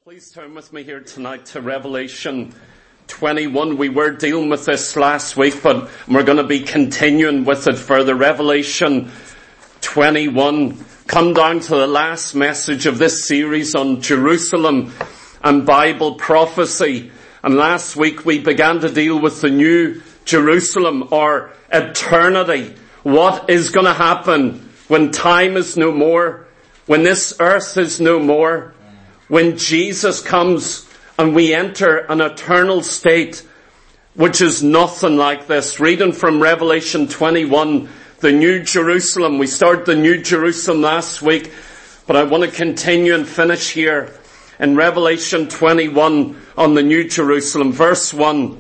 Please turn with me here tonight to Revelation 21. We were dealing with this last week, but we're going to be continuing with it further. Revelation 21. Come down to the last message of this series on Jerusalem and Bible prophecy. And last week we began to deal with the new Jerusalem, or eternity. What is going to happen when time is no more, when this earth is no more, when Jesus comes and we enter an eternal state which is nothing like this. Reading from Revelation 21, the New Jerusalem. We started the New Jerusalem last week, but I want to continue and finish here in Revelation 21 on the New Jerusalem. Verse 1.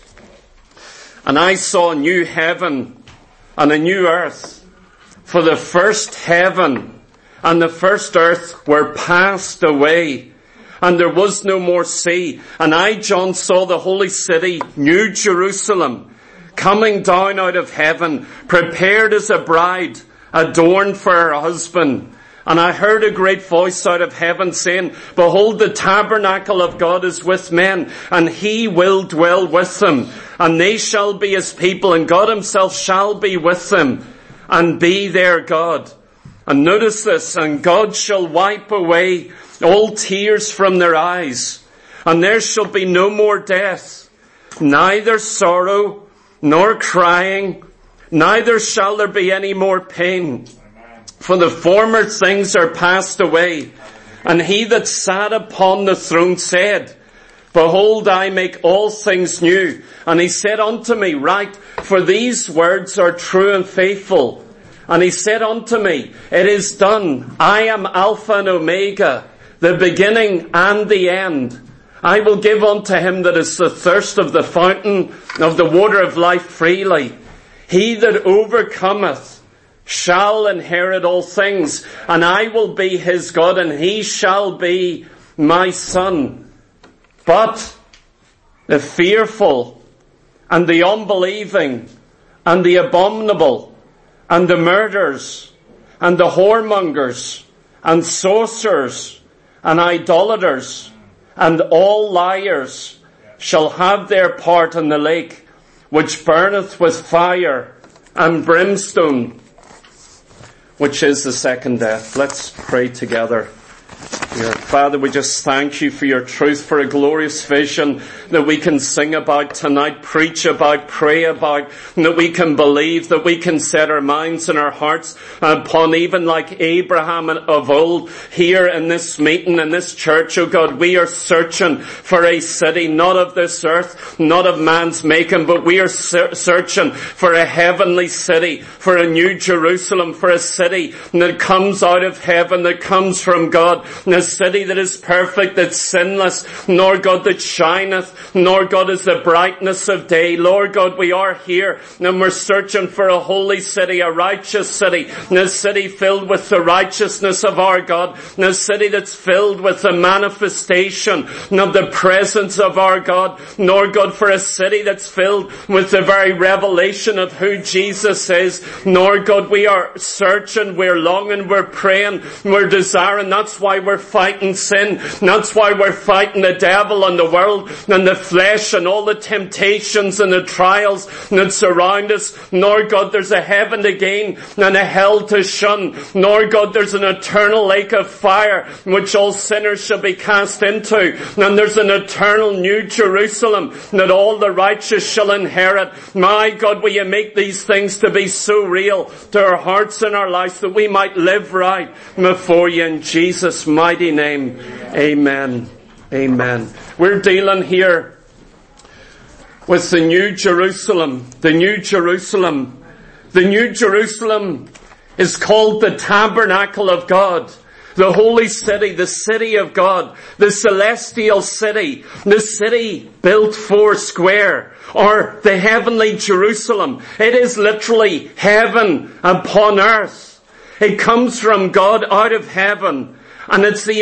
And I saw a new heaven and a new earth, for the first heaven and the first earth were passed away, and there was no more sea. And I, John, saw the holy city, New Jerusalem, coming down out of heaven, prepared as a bride, adorned for her husband. And I heard a great voice out of heaven saying, Behold, the tabernacle of God is with men, and he will dwell with them. And they shall be his people, and God himself shall be with them, and be their God. And notice this, and God shall wipe away all tears from their eyes, and there shall be no more death, neither sorrow, nor crying, neither shall there be any more pain. For the former things are passed away. And he that sat upon the throne said, Behold, I make all things new. And he said unto me, Write, for these words are true and faithful. And he said unto me, It is done. I am Alpha and Omega, the beginning and the end. I will give unto him that is the thirst of the fountain of the water of life freely. He that overcometh shall inherit all things, and I will be his God, and he shall be my son. But the fearful, and the unbelieving, and the abominable, and the murderers, and the whoremongers, and sorcerers, and idolaters, and all liars shall have their part in the lake, which burneth with fire and brimstone, which is the second death. Let's pray together. Dear Father, we just thank you for your truth, for a glorious vision that we can sing about tonight, preach about, pray about, and that we can believe, that we can set our minds and our hearts upon, even like Abraham of old, here in this meeting, in this church. Oh God, we are searching for a city, not of this earth, not of man's making, but we are searching for a heavenly city, for a new Jerusalem, for a city that comes out of heaven, that comes from God, a city that is perfect, that's sinless, nor God that shineth, nor God is the brightness of day. Lord God, we are here and we're searching for a holy city, a righteous city, a city filled with the righteousness of our God, a city that's filled with the manifestation of the presence of our God, nor God for a city that's filled with the very revelation of who Jesus is. Nor God, we are searching, we're longing, we're praying, we're desiring. That's why we're fighting sin. That's why we're fighting the devil and the world and the flesh and all the temptations and the trials that surround us. Nor God, there's a heaven to gain and a hell to shun. Nor God, there's an eternal lake of fire which all sinners shall be cast into. And there's an eternal new Jerusalem that all the righteous shall inherit. My God, will you make these things to be so real to our hearts and our lives that we might live right before you in Jesus' mighty name. Amen. Amen. We're dealing here with the New Jerusalem. The New Jerusalem. The New Jerusalem is called the tabernacle of God. The holy city, the city of God, the celestial city, the city built four square, or the heavenly Jerusalem. It is literally heaven upon earth. It comes from God out of heaven. And it's the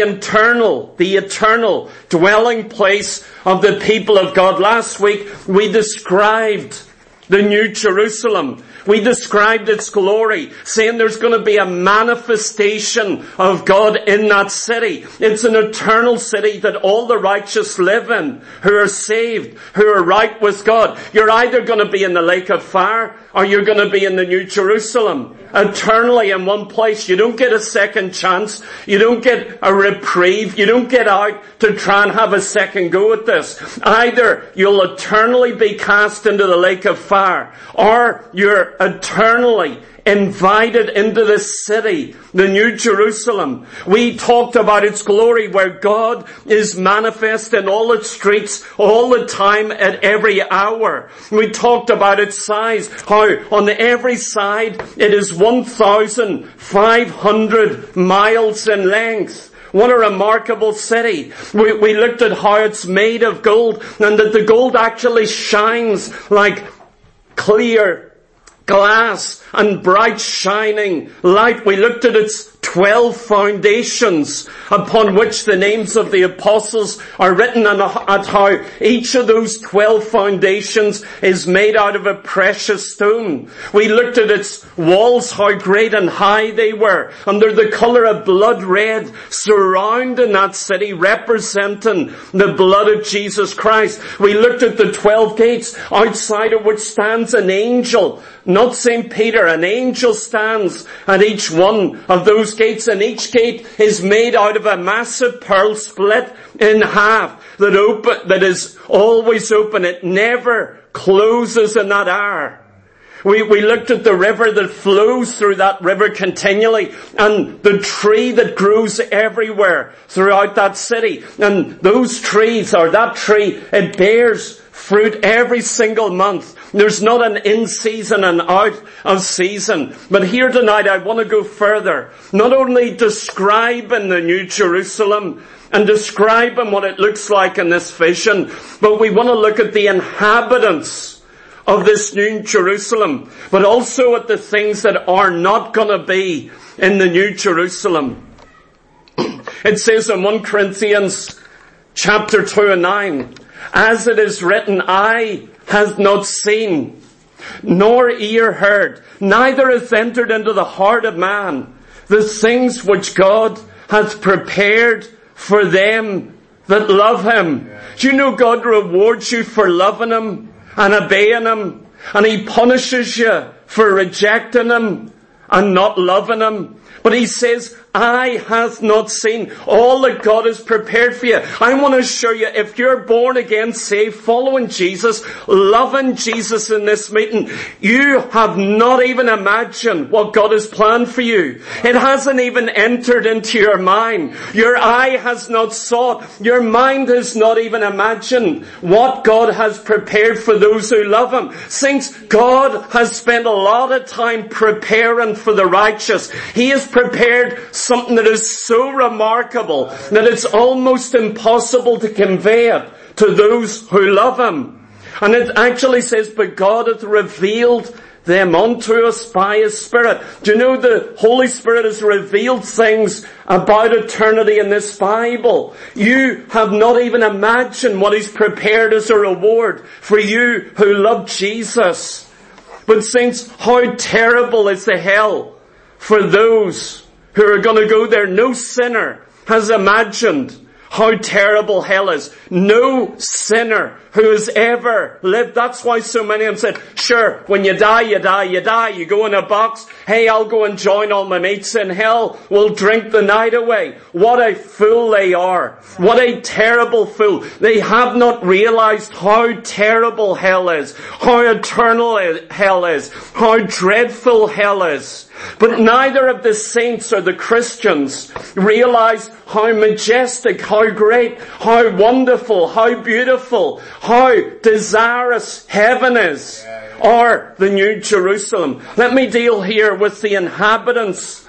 eternal dwelling place of the people of God. Last week we described the New Jerusalem. We described its glory, saying there's going to be a manifestation of God in that city. It's an eternal city that all the righteous live in, who are saved, who are right with God. You're either going to be in the lake of fire, or you're going to be in the New Jerusalem. Eternally in one place. You don't get a second chance. You don't get a reprieve. You don't get out to try and have a second go at this. Either you'll eternally be cast into the lake of fire, or you're eternally invited into this city, the New Jerusalem. We talked about its glory, where God is manifest in all its streets, all the time, at every hour. We talked about its size, how on every side it is 1,500 miles in length. What a remarkable city. We looked at how it's made of gold, and that the gold actually shines like clear glass and bright shining light. We looked at its 12 foundations upon which the names of the apostles are written, and at how each of those 12 foundations is made out of a precious stone. We looked at its walls, how great and high they were, and they're the colour of blood red, surrounding that city, representing the blood of Jesus Christ. We looked at the 12 gates, outside of which stands an angel, not St. Peter. An angel stands at each one of those gates, and each gate is made out of a massive pearl split in half that is always open. It never closes in that hour. We looked at the river that flows through that river continually, and the tree that grows everywhere throughout that city. And those trees, or that tree, it bears fruit every single month. There's not an in season and out of season. But here tonight I want to go further. Not only describing the New Jerusalem and describing what it looks like in this vision, but we want to look at the inhabitants of this New Jerusalem, but also at the things that are not going to be in the New Jerusalem. It says in 1 Corinthians chapter 2 and 9, as it is written, eye has not seen, nor ear heard, neither hath entered into the heart of man the things which God hath prepared for them that love him. Do you know God rewards you for loving him and obeying him, and he punishes you for rejecting him and not loving him? But he says, eye hath not seen all that God has prepared for you. I want to show you, if you're born again, saved, following Jesus, loving Jesus in this meeting, you have not even imagined what God has planned for you. It hasn't even entered into your mind. Your eye has not saw it. Your mind has not even imagined what God has prepared for those who love him. Since God has spent a lot of time preparing for the righteous, he has prepared something that is so remarkable that it's almost impossible to convey it to those who love him. And it actually says, but God hath revealed them unto us by his Spirit. Do you know the Holy Spirit has revealed things about eternity in this Bible? You have not even imagined what he's prepared as a reward for you who love Jesus. But saints, how terrible is the hell for those who are going to go there. No sinner has imagined how terrible hell is. No sinner who has ever lived. That's why so many of them said, sure, when you die, you die, you die. You go in a box. Hey, I'll go and join all my mates in hell. We'll drink the night away. What a fool they are. What a terrible fool. They have not realized how terrible hell is, how eternal hell is, how dreadful hell is. But neither of the saints or the Christians realize how majestic, how great, how wonderful, how beautiful, how desirous heaven is, or the New Jerusalem. Let me deal here with the inhabitants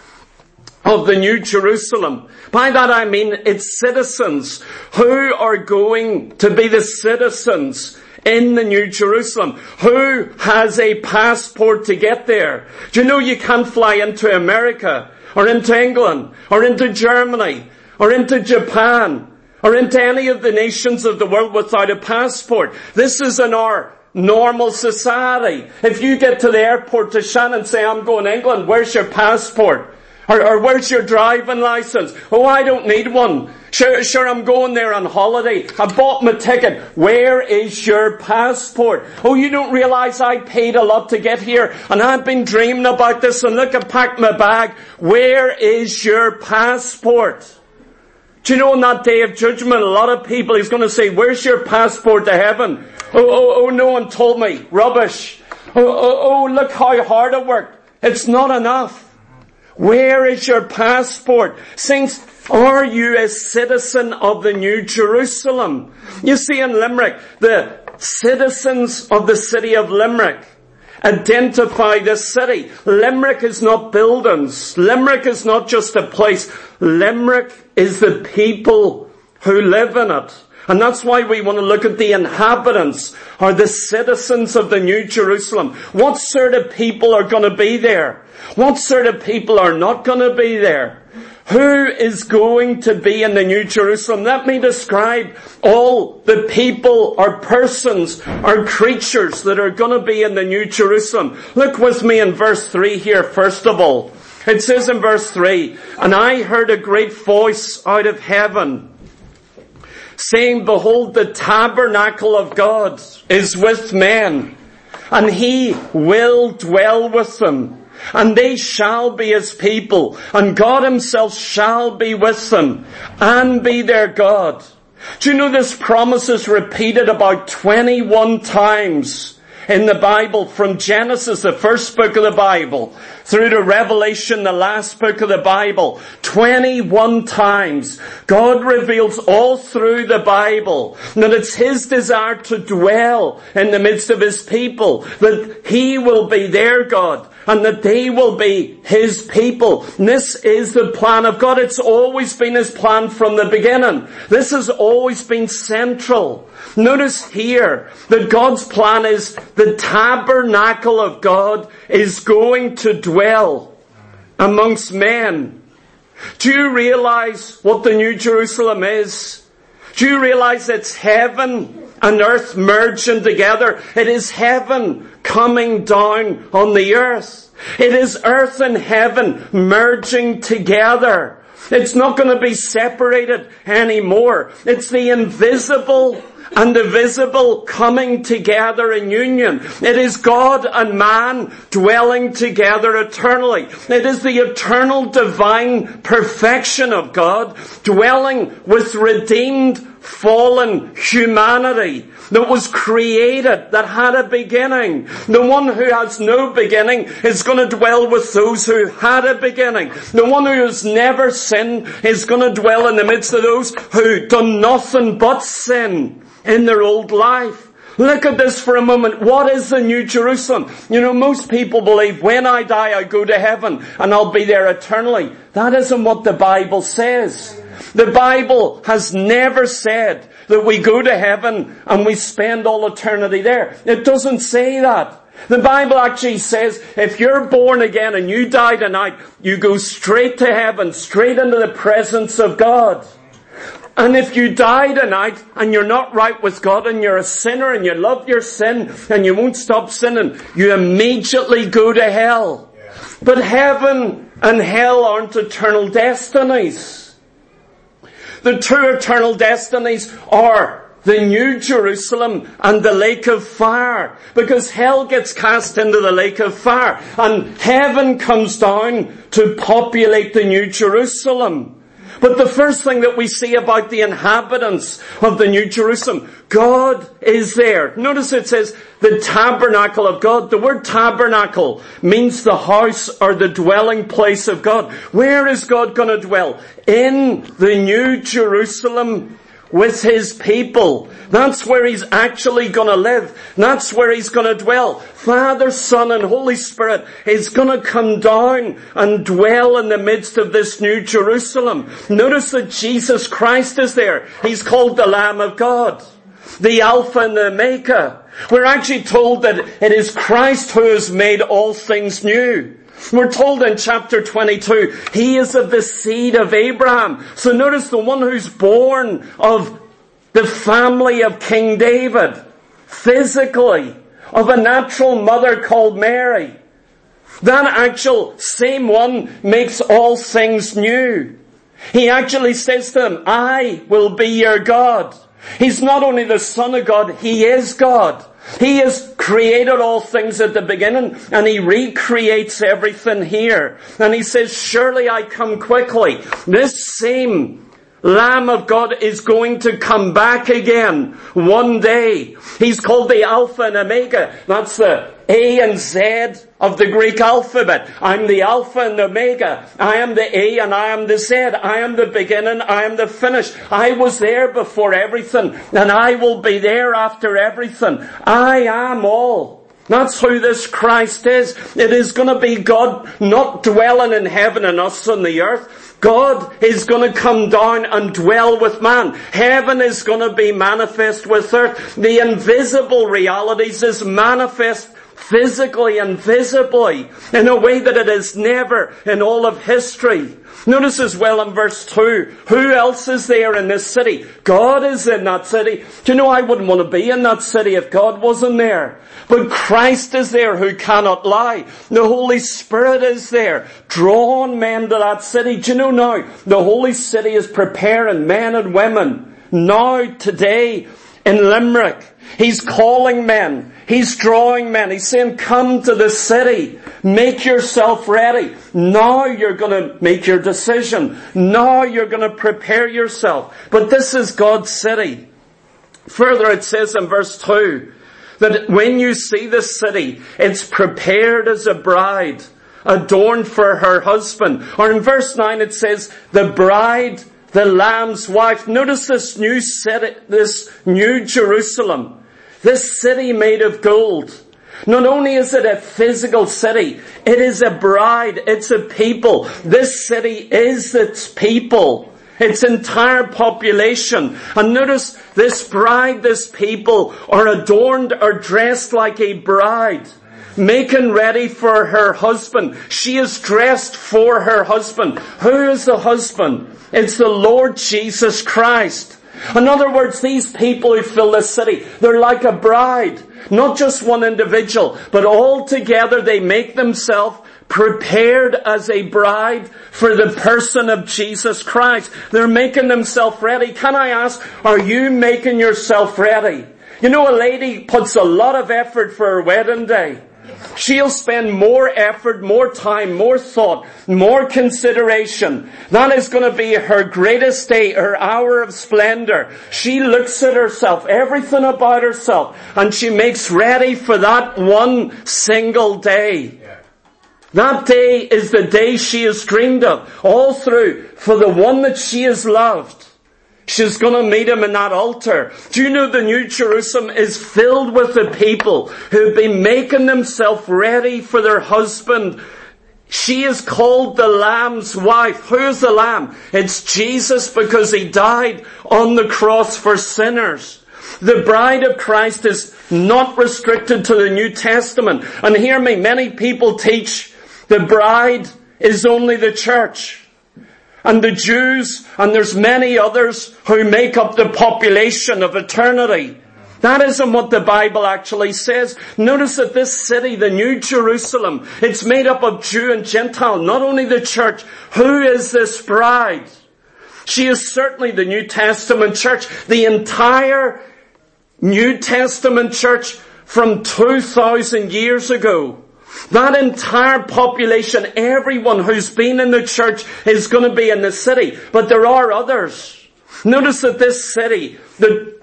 of the New Jerusalem. By that I mean its citizens. Who are going to be the citizens in the New Jerusalem? Who has a passport to get there? Do you know you can't fly into America, or into England, or into Germany, or into Japan, or into any of the nations of the world without a passport? This is in our normal society. If you get to the airport to Shannon and say, I'm going to England, where's your passport? Or where's your driving license? Oh, I don't need one. Sure, I'm going there on holiday. I bought my ticket. Where is your passport? Oh, you don't realize I paid a lot to get here, and I've been dreaming about this, and look, I packed my bag. Where is your passport? Do you know on that day of judgment, a lot of people, he's going to say, where's your passport to heaven? Oh, no one told me. Rubbish. Oh, look how hard I worked. It's not enough. Where is your passport? Saints, are you a citizen of the New Jerusalem? You see, in Limerick, the citizens of the city of Limerick identify this city. Limerick is not buildings. Limerick is not just a place. Limerick is the people who live in it. And that's why we want to look at the inhabitants, or the citizens of the New Jerusalem. What sort of people are going to be there? What sort of people are not going to be there? Who is going to be in the New Jerusalem? Let me describe all the people or persons or creatures that are going to be in the New Jerusalem. Look with me in verse 3 here, first of all. It says in verse 3, and I heard a great voice out of heaven, saying, behold, the tabernacle of God is with men, and he will dwell with them. And they shall be his people, and God himself shall be with them, and be their God. Do you know this promise is repeated about 21 times in the Bible, from Genesis, the first book of the Bible, through to Revelation, the last book of the Bible. 21 times. God reveals all through the Bible that it's his desire to dwell in the midst of his people, that he will be their God, and that they will be his people. And this is the plan of God. It's always been his plan from the beginning. This has always been central. Notice here that God's plan is the tabernacle of God is going to dwell amongst men. Do you realize what the New Jerusalem is? Do you realize it's heaven and earth merging together? It is heaven coming down on the earth. It is earth and heaven merging together. It's not going to be separated anymore. It's the invisible and the visible coming together in union. It is God and man dwelling together eternally. It is the eternal divine perfection of God dwelling with redeemed fallen humanity that was created, that had a beginning. The one who has no beginning is going to dwell with those who had a beginning. The one who has never sinned is going to dwell in the midst of those who done nothing but sin in their old life. Look at this for a moment. What is the New Jerusalem? You know, most people believe when I die I go to heaven and I'll be there eternally. That isn't what the Bible says. The Bible has never said that we go to heaven and we spend all eternity there. It doesn't say that. The Bible actually says if you're born again and you die tonight, you go straight to heaven, straight into the presence of God. And if you die tonight and you're not right with God and you're a sinner and you love your sin and you won't stop sinning, you immediately go to hell. But heaven and hell aren't eternal destinies. The two eternal destinies are the New Jerusalem and the lake of fire. Because hell gets cast into the lake of fire and heaven comes down to populate the New Jerusalem. But the first thing that we see about the inhabitants of the New Jerusalem, God is there. Notice it says the tabernacle of God. The word tabernacle means the house or the dwelling place of God. Where is God going to dwell? In the New Jerusalem with his people. That's where he's actually going to live. That's where he's going to dwell. Father, Son, and Holy Spirit is going to come down and dwell in the midst of this New Jerusalem. Notice that Jesus Christ is there. He's called the Lamb of God, the Alpha and the Omega. We're actually told that it is Christ who has made all things new. We're told in chapter 22, he is of the seed of Abraham. So notice the one who's born of the family of King David, physically, of a natural mother called Mary. That actual same one makes all things new. He actually says to them, I will be your God. He's not only the Son of God, He is God. He has created all things at the beginning, and He recreates everything here. And He says, surely I come quickly. This same Lamb of God is going to come back again one day. He's called the Alpha and Omega. That's the A and Z of the Greek alphabet. I'm the Alpha and Omega. I am the A and I am the Z. I am the beginning. I am the finish. I was there before everything, and I will be there after everything. I am all. That's who this Christ is. It is going to be God not dwelling in heaven and us on the earth. God is going to come down and dwell with man. Heaven is going to be manifest with earth. The invisible realities is manifest physically and visibly in a way that it is never in all of history. Notice as well in verse 2, who else is there in this city? God is in that city. Do you know, I wouldn't want to be in that city if God wasn't there. But Christ is there who cannot lie. The Holy Spirit is there, drawing men to that city. Do you know now, the Holy City is preparing men and women now, today, in Limerick. He's calling men. He's drawing men. He's saying, come to the city. Make yourself ready. Now you're going to make your decision. Now you're going to prepare yourself. But this is God's city. Further, it says in verse 2, that when you see the city, it's prepared as a bride, adorned for her husband. Or in verse 9 it says, the bride, the Lamb's wife. Notice this new city, this new Jerusalem. This city made of gold. Not only is it a physical city, it is a bride, it's a people. This city is its people. Its entire population. And notice this bride, this people are adorned or dressed like a bride, making ready for her husband. She is dressed for her husband. Who is the husband? It's the Lord Jesus Christ. In other words, these people who fill this city, they're like a bride. Not just one individual, but all together they make themselves prepared as a bride for the person of Jesus Christ. They're making themselves ready. Can I ask, are you making yourself ready? You know, a lady puts a lot of effort for her wedding day. She'll spend more effort, more time, more thought, more consideration. That is going to be her greatest day, her hour of splendor. She looks at herself, everything about herself, and she makes ready for that one single day. That day is the day she has dreamed of, all through, for the one that she has loved. She's going to meet him in that altar. Do you know the New Jerusalem is filled with the people who've been making themselves ready for their husband. She is called the Lamb's wife. Who's the Lamb? It's Jesus, because He died on the cross for sinners. The bride of Christ is not restricted to the New Testament. And hear me, many people teach the bride is only the church. And the Jews, and there's many others who make up the population of eternity. That isn't what the Bible actually says. Notice that this city, the New Jerusalem, it's made up of Jew and Gentile, not only the church. Who is this bride? She is certainly the New Testament church. The entire New Testament church from 2,000 years ago. That entire population, everyone who's been in the church is going to be in the city. But there are others. Notice that this city, that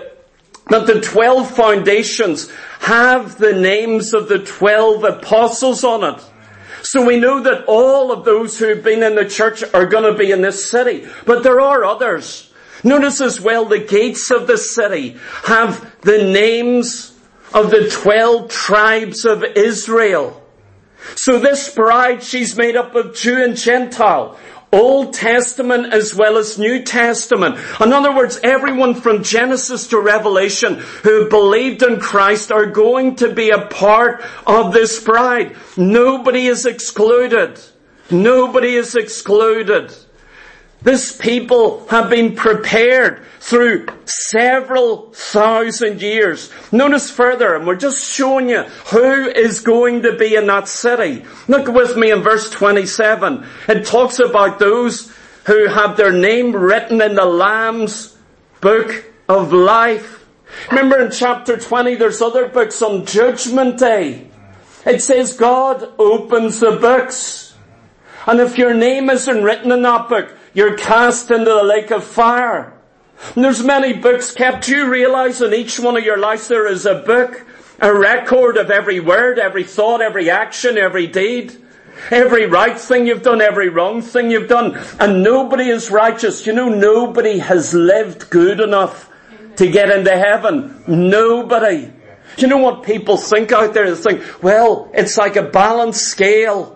the 12 foundations have the names of the 12 apostles on it. So we know that all of those who have been in the church are going to be in this city. But there are others. Notice as well, the gates of the city have the names of the 12 tribes of Israel. So this bride, she's made up of Jew and Gentile, Old Testament as well as New Testament. In other words, everyone from Genesis to Revelation who believed in Christ are going to be a part of this bride. Nobody is excluded. Nobody is excluded. This people have been prepared through several thousand years. Notice further, and we're just showing you who is going to be in that city. Look with me in verse 27. It talks about those who have their name written in the Lamb's book of life. Remember in chapter 20, there's other books on Judgment Day. It says God opens the books. And if your name isn't written in that book, you're cast into the lake of fire. And there's many books kept. Do you realize in each one of your lives there is a book, a record of every word, every thought, every action, every deed, every right thing you've done, every wrong thing you've done. And nobody is righteous. You know, nobody has lived good enough to get into heaven. Nobody. You know what people think out there? They think, well, it's like a balanced scale.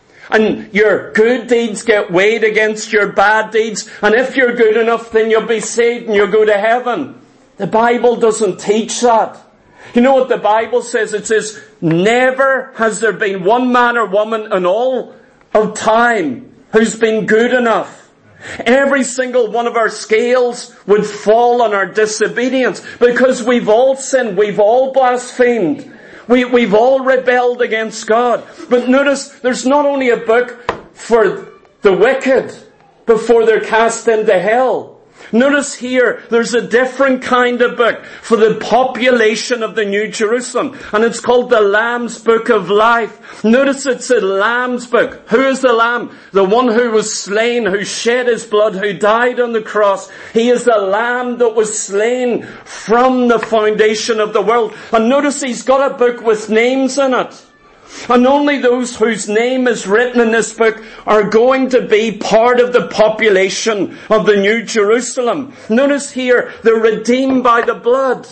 And your good deeds get weighed against your bad deeds. And if you're good enough, then you'll be saved and you'll go to heaven. The Bible doesn't teach that. You know what the Bible says? It says, never has there been one man or woman in all of time who's been good enough. Every single one of our scales would fall on our disobedience because we've all sinned, we've all blasphemed. We've all rebelled against God. But notice, there's not only a book for the wicked before they're cast into hell. Notice here, there's a different kind of book for the population of the New Jerusalem. And it's called the Lamb's Book of Life. Notice it's a Lamb's book. Who is the Lamb? The one who was slain, who shed his blood, who died on the cross. He is the Lamb that was slain from the foundation of the world. And notice he's got a book with names in it. And only those whose name is written in this book are going to be part of the population of the New Jerusalem. Notice here, they're redeemed by the blood.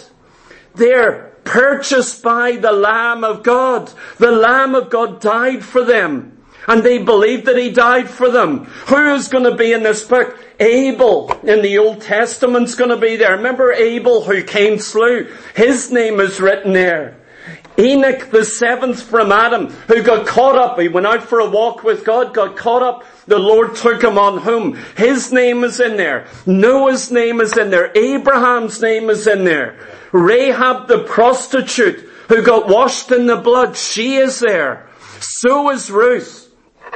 They're purchased by the Lamb of God. The Lamb of God died for them. And they believe that he died for them. Who is going to be in this book? Abel in the Old Testament's going to be there. Remember Abel who Cain slew? His name is written there. Enoch, the seventh from Adam, who got caught up. He went out for a walk with God, got caught up. The Lord took him on home. His name is in there. Noah's name is in there. Abraham's name is in there. Rahab the prostitute, who got washed in the blood, she is there. So is Ruth.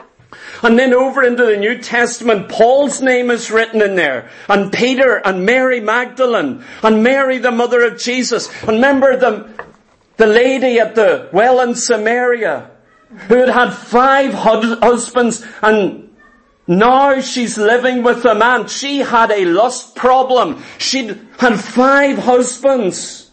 And then over into the New Testament, Paul's name is written in there. And Peter and Mary Magdalene and Mary the mother of Jesus. And remember the lady at the well in Samaria who had had 5 husbands and now she's living with a man. She had a lust problem. She'd had 5 husbands.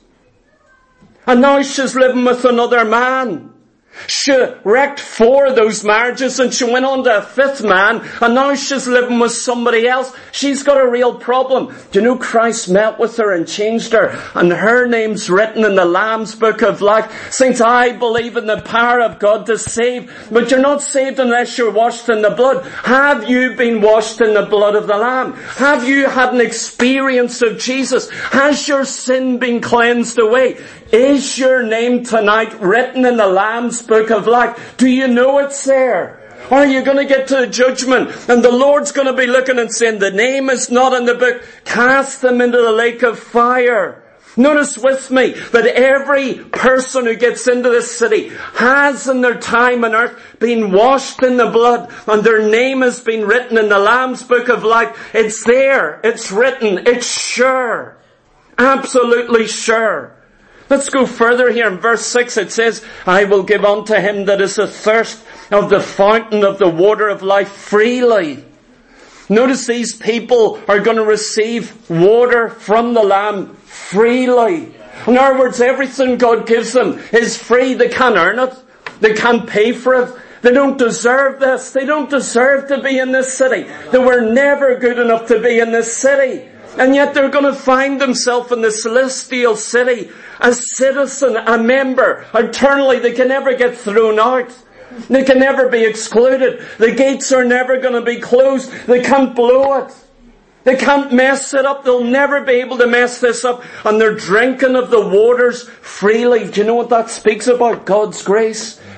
And now she's living with another man. She wrecked 4 of those marriages and she went on to a 5th man and now she's living with somebody else. She's got a real problem. Do you know Christ met with her and changed her and her name's written in the Lamb's Book of Life? Saints, I believe in the power of God to save, but you're not saved unless you're washed in the blood. Have you been washed in the blood of the Lamb? Have you had an experience of Jesus? Has your sin been cleansed away? Is your name tonight written in the Lamb's Book of Life? Do you know it's there? Or are you going to get to the judgment and the Lord's going to be looking and saying, the name is not in the book, cast them into the lake of fire. Notice with me that every person who gets into this city has in their time on earth been washed in the blood and their name has been written in the Lamb's Book of Life. It's there, it's written, it's sure, absolutely sure. Let's go further here. In verse 6 it says, I will give unto him that is athirst of the fountain of the water of life freely. Notice these people are going to receive water from the Lamb freely. In other words, everything God gives them is free. They can't earn it. They can't pay for it. They don't deserve this. They don't deserve to be in this city. They were never good enough to be in this city. And yet they're going to find themselves in the celestial city, a citizen, a member. Eternally, they can never get thrown out. They can never be excluded. The gates are never going to be closed. They can't blow it. They can't mess it up. They'll never be able to mess this up. And they're drinking of the waters freely. Do you know what that speaks about? God's grace.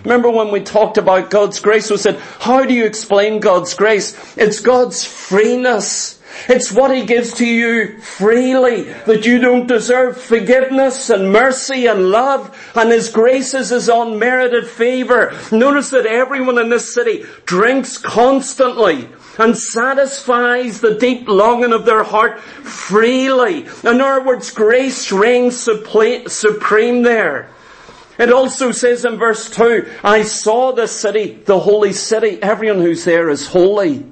Remember when we talked about God's grace, we said, how do you explain God's grace? It's God's freeness. It's what He gives to you freely, that you don't deserve. Forgiveness and mercy and love, and His grace is His unmerited favour. Notice that everyone in this city drinks constantly and satisfies the deep longing of their heart freely. In other words, grace reigns supreme there. It also says in verse 2, I saw the city, the holy city. Everyone who's there is holy.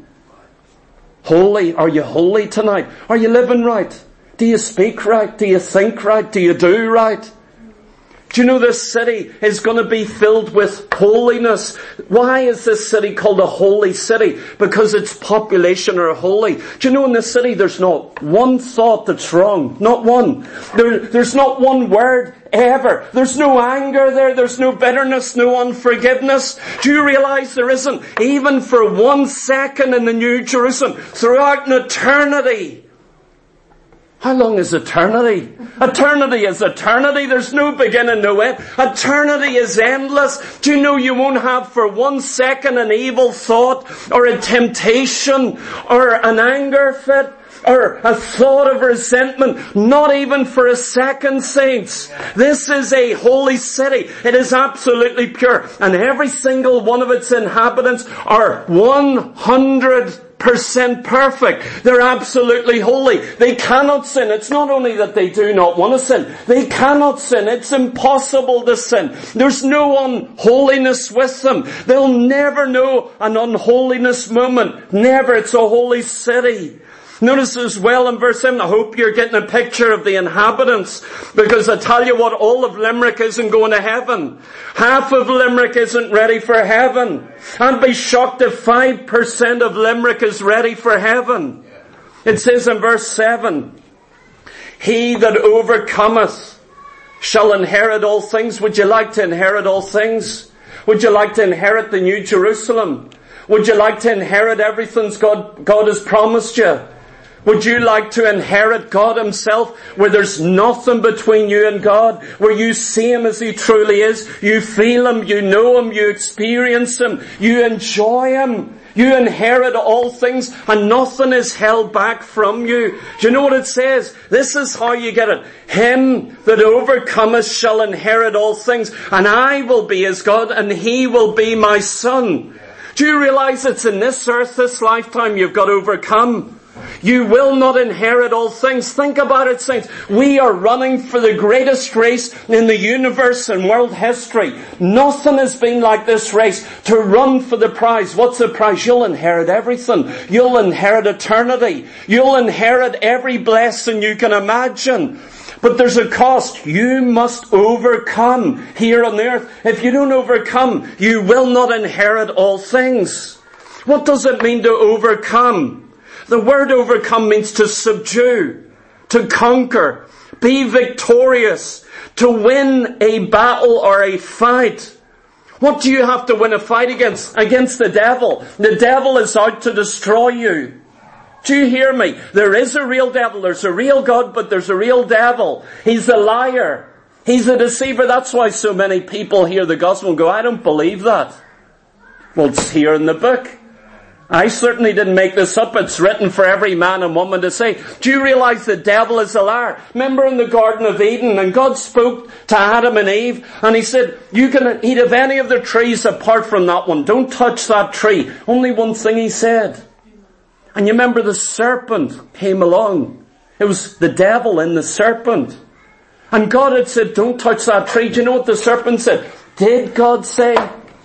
Holy. Are you holy tonight? Are you living right? Do you speak right? Do you think right? Do you do right? Do you know this city is going to be filled with holiness? Why is this city called a holy city? Because its population are holy. Do you know in this city there's not one thought that's wrong? Not one. There's not one word ever. There's no anger there. There's no bitterness, no unforgiveness. Do you realize there isn't? Even for 1 second in the New Jerusalem, throughout an eternity. How long is eternity? Eternity is eternity. There's no beginning, no end. Eternity is endless. Do you know you won't have for 1 second an evil thought or a temptation or an anger fit or a thought of resentment? Not even for a second, saints. This is a holy city. It is absolutely pure. And every single one of its inhabitants are 100% perfect. They're absolutely holy. They cannot sin. It's not only that they do not want to sin. They cannot sin. It's impossible to sin. There's no unholiness with them. They'll never know an unholiness moment. Never. It's a holy city. Notice as well in verse 7, I hope you're getting a picture of the inhabitants, because I tell you what, all of Limerick isn't going to heaven. Half of Limerick isn't ready for heaven. I'd be shocked if 5% of Limerick is ready for heaven. It says in verse 7, he that overcometh shall inherit all things. Would you like to inherit all things? Would you like to inherit the New Jerusalem? Would you like to inherit everything God has promised you? Would you like to inherit God Himself, where there's nothing between you and God, where you see Him as He truly is, you feel Him, you know Him, you experience Him, you enjoy Him, you inherit all things, and nothing is held back from you? Do you know what it says? This is how you get it. Him that overcometh shall inherit all things, and I will be His God, and He will be my son. Do you realize it's in this earth, this lifetime, you've got to overcome? You will not inherit all things. Think about it, saints. We are running for the greatest race in the universe and world history. Nothing has been like this race, to run for the prize. What's the prize? You'll inherit everything. You'll inherit eternity. You'll inherit every blessing you can imagine. But there's a cost. You must overcome here on the earth. If you don't overcome, you will not inherit all things. What does it mean to overcome? The word overcome means to subdue, to conquer, be victorious, to win a battle or a fight. What do you have to win a fight against? Against the devil. The devil is out to destroy you. Do you hear me? There is a real devil. There's a real God, but there's a real devil. He's a liar. He's a deceiver. That's why so many people hear the gospel and go, I don't believe that. Well, it's here in the book. I certainly didn't make this up. It's written for every man and woman to say. Do you realize the devil is a liar? Remember in the Garden of Eden, and God spoke to Adam and Eve, and He said, you can eat of any of the trees apart from that one. Don't touch that tree. Only one thing He said. And you remember the serpent came along. It was the devil in the serpent. And God had said, don't touch that tree. Do you know what the serpent said? Did God say?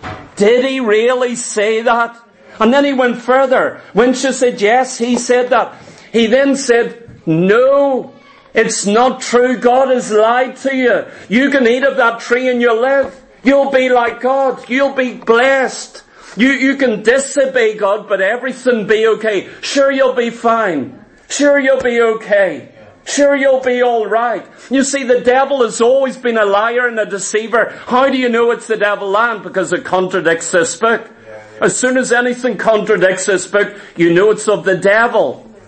Did He really say that? And then he went further. When she said yes, he said that. He then said, no, it's not true. God has lied to you. You can eat of that tree and you'll live. You'll be like God. You'll be blessed. You can disobey God, but everything be okay. Sure, you'll be fine. Sure, you'll be okay. Sure, you'll be alright. You see, the devil has always been a liar and a deceiver. How do you know it's the devil lying? Because it contradicts this book. As soon as anything contradicts this book, you know it's of the devil.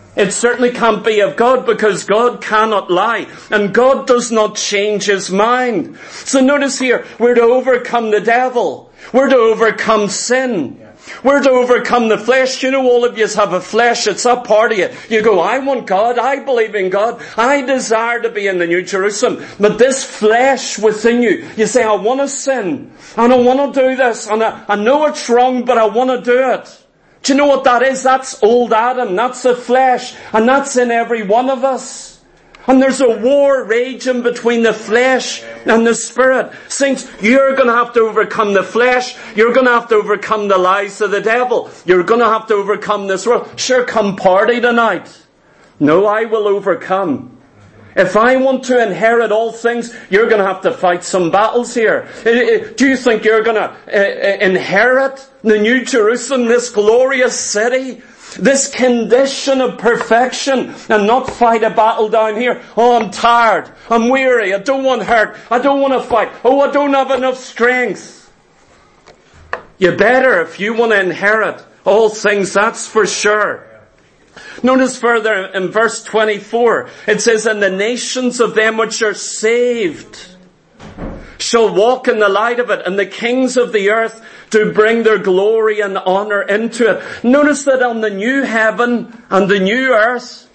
It certainly can't be of God, because God cannot lie. And God does not change his mind. So notice here, we're to overcome the devil. We're to overcome sin. We're to overcome the flesh. You know, all of you have a flesh. It's a part of you. You go, I want God. I believe in God. I desire to be in the New Jerusalem. But this flesh within you, you say, I want to sin. And I want to do this. And I know it's wrong, but I want to do it. Do you know what that is? That's old Adam. That's the flesh. And that's in every one of us. And there's a war raging between the flesh and the spirit. Saints, you're going to have to overcome the flesh. You're going to have to overcome the lies of the devil. You're going to have to overcome this world. Sure, come party tonight. No, I will overcome. If I want to inherit all things, you're going to have to fight some battles here. Do you think you're going to inherit the New Jerusalem, this glorious city, this condition of perfection, and not fight a battle down here? Oh, I'm tired. I'm weary. I don't want hurt. I don't want to fight. Oh, I don't have enough strength. You better, if you want to inherit all things, that's for sure. Notice further in verse 24, it says, and the nations of them which are saved shall walk in the light of it, and the kings of the earth do bring their glory and honor into it. Notice that on the new heaven and the new earth,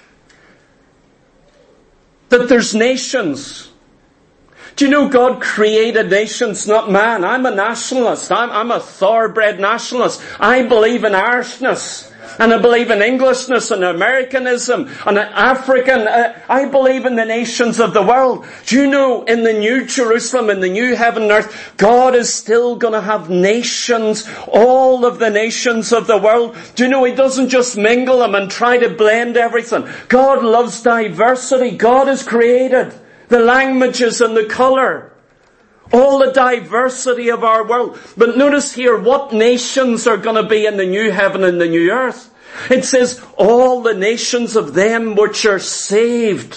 that there's nations. Do you know God created nations, not man? I'm a nationalist. I'm a thoroughbred nationalist. I believe in Irishness. And I believe in Englishness and Americanism and African. I believe in the nations of the world. Do you know, in the New Jerusalem, in the new heaven and earth, God is still going to have nations, all of the nations of the world. Do you know, he doesn't just mingle them and try to blend everything. God loves diversity. God has created the languages and the colour, all the diversity of our world. But notice here what nations are going to be in the new heaven and the new earth. It says, all the nations of them which are saved.